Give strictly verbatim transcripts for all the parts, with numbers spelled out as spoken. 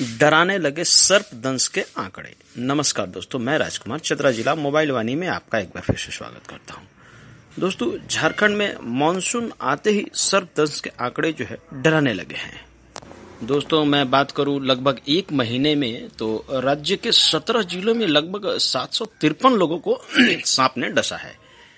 डराने लगे सर्पदंश के आंकड़े। नमस्कार दोस्तों, मैं राजकुमार चतरा जिला मोबाइल वाणी में आपका एक बार फिर से स्वागत करता हूं। दोस्तों, झारखंड में मानसून आते ही सर्पदंश के आंकड़े जो है डराने लगे हैं। दोस्तों, मैं बात करूं लगभग एक महीने में तो राज्य के सत्रह जिलों में लगभग सात सौ तिरपन लोगों को सांप ने डसा है।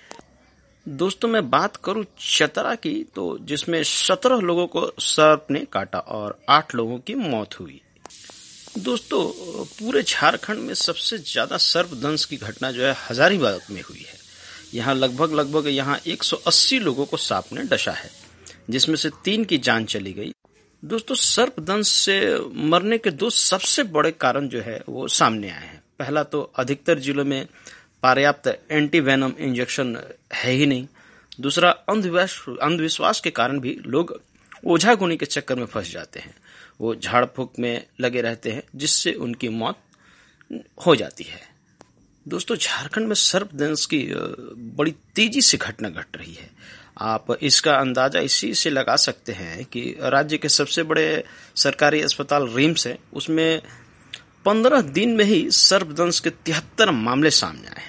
दोस्तों, मैं बात करूं चतरा की तो जिसमें सत्रह लोगों को सर्प ने काटा और आठ लोगों की मौत हुई। दोस्तों, पूरे झारखंड में सबसे ज्यादा सर्पदंश की घटना जो है हजारीबाग में हुई है। यहाँ लगभग लगभग यहाँ एक सौ अस्सी लोगों को सांप ने डसा है, जिसमें से तीन की जान चली गई। दोस्तों, सर्पदंश से मरने के दो सबसे बड़े कारण जो है वो सामने आए हैं। पहला तो अधिकतर जिलों में पर्याप्त एंटी वेनम इंजेक्शन है ही नहीं। दूसरा, अंधविश्वास अंधविश्वास के कारण भी लोग ओझा गुनी के चक्कर में फंस जाते हैं। वो झाड़ फूक में लगे रहते हैं, जिससे उनकी मौत हो जाती है। दोस्तों, झारखंड में सर्पदंश की बड़ी तेजी से घटना घट रही है। आप इसका अंदाजा इसी से लगा सकते हैं कि राज्य के सबसे बड़े सरकारी अस्पताल रिम्स है, उसमें पंद्रह दिन में ही सर्पदंश के तिहत्तर मामले सामने आए हैं।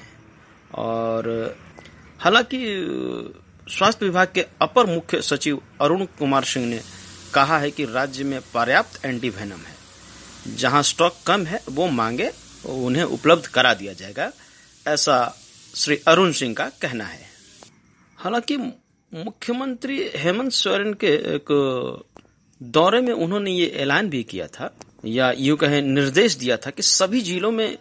और हालांकि स्वास्थ्य विभाग के अपर मुख्य सचिव अरुण कुमार सिंह ने कहा है कि राज्य में पर्याप्त एंटी वेनम है, जहां स्टॉक कम है वो मांगे उन्हें उपलब्ध करा दिया जाएगा, ऐसा श्री अरुण सिंह का कहना है। हालांकि मुख्यमंत्री हेमंत सोरेन के एक दौरे में उन्होंने ये ऐलान भी किया था, या यूं कहें निर्देश दिया था कि सभी जिलों में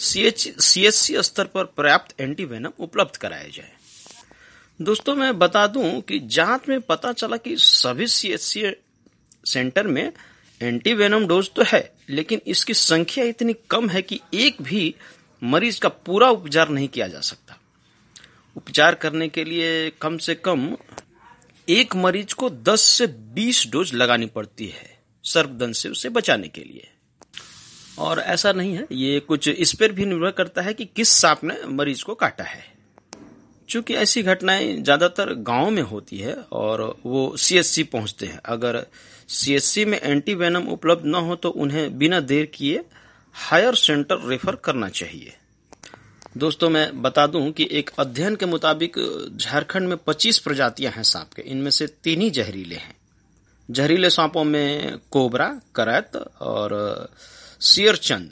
सीएचसी स्तर पर पर्याप्त एंटी वेनम उपलब्ध कराया जाए। दोस्तों, मैं बता दूं कि जांच में पता चला कि सभी सीएचसी सेंटर में एंटी वेनम डोज तो है, लेकिन इसकी संख्या इतनी कम है कि एक भी मरीज का पूरा उपचार नहीं किया जा सकता। उपचार करने के लिए कम से कम एक मरीज को दस से बीस डोज लगानी पड़ती है सर्पदंश से उसे बचाने के लिए। और ऐसा नहीं है, ये कुछ इस पर भी निर्भर करता है कि किस सांप ने मरीज को काटा है। चूंकि ऐसी घटनाएं ज्यादातर गांव में होती है और वो सीएचसी पहुंचते हैं। अगर सीएचसी में एंटी वेनम उपलब्ध न हो तो उन्हें बिना देर किए हायर सेंटर रेफर करना चाहिए। दोस्तों, मैं बता दूं कि एक अध्ययन के मुताबिक झारखंड में पच्चीस प्रजातियां हैं सांप के, इनमें से तीन ही जहरीले हैं। जहरीले सांपों में कोबरा, करैत और सियरचंद,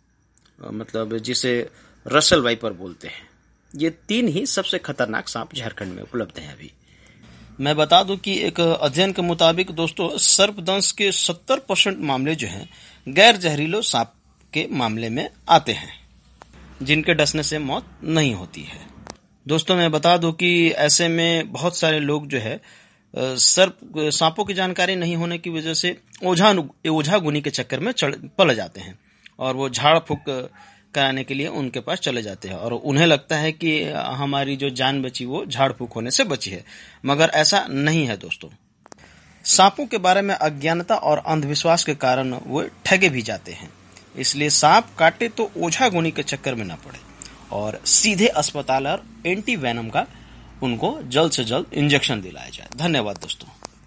मतलब जिसे रसल वाइपर बोलते हैं, ये तीन ही सबसे खतरनाक सांप झारखंड में उपलब्ध हैं अभी। मैं बता दूं कि एक अध्ययन के मुताबिक दोस्तों सर्पदंश के सत्तर परसेंट मामले जो हैं गैर जहरीले सांप के मामले में आते हैं, जिनके डसने से मौत नहीं होती है। दोस्तों, मैं बता दूं कि ऐसे में बहुत सारे लोग जो है सर्प सांपों की जानकारी नहीं होने की वजह से ओझा ओझा गुनी के चक्कर में पड़ जाते हैं और वो झाड़ फूक कराने के लिए उनके पास चले जाते हैं और उन्हें लगता है कि हमारी जो जान बची वो झाड़ फूक होने से बची है, मगर ऐसा नहीं है। दोस्तों, सांपों के बारे में अज्ञानता और अंधविश्वास के कारण वो ठगे भी जाते हैं। इसलिए सांप काटे तो ओझा गुनी के चक्कर में न पड़े और सीधे अस्पताल और एंटी वेनम का उनको जल्द से जल्द इंजेक्शन दिलाया जाए। धन्यवाद दोस्तों।